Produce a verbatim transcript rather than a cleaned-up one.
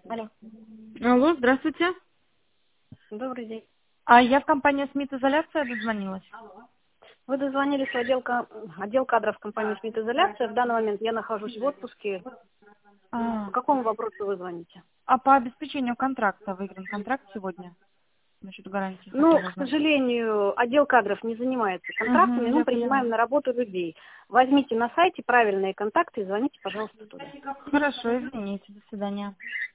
Алло, Алло, здравствуйте. добрый день. А я в компании «Смит Изоляция» дозвонилась. Вы дозвонились в отдел, ка- отдел кадров компании «Смит Изоляция». В данный момент я нахожусь в отпуске. А, По какому вопросу вы звоните? а по обеспечению контракта выигран контракт сегодня? Насчет гарантии Ну, хотела к узнать. сожалению, отдел кадров не занимается контрактами, Угу, мы я поняла. принимаем на работу людей. Возьмите на сайте правильные контакты и звоните, пожалуйста, туда. Хорошо, извините, до свидания.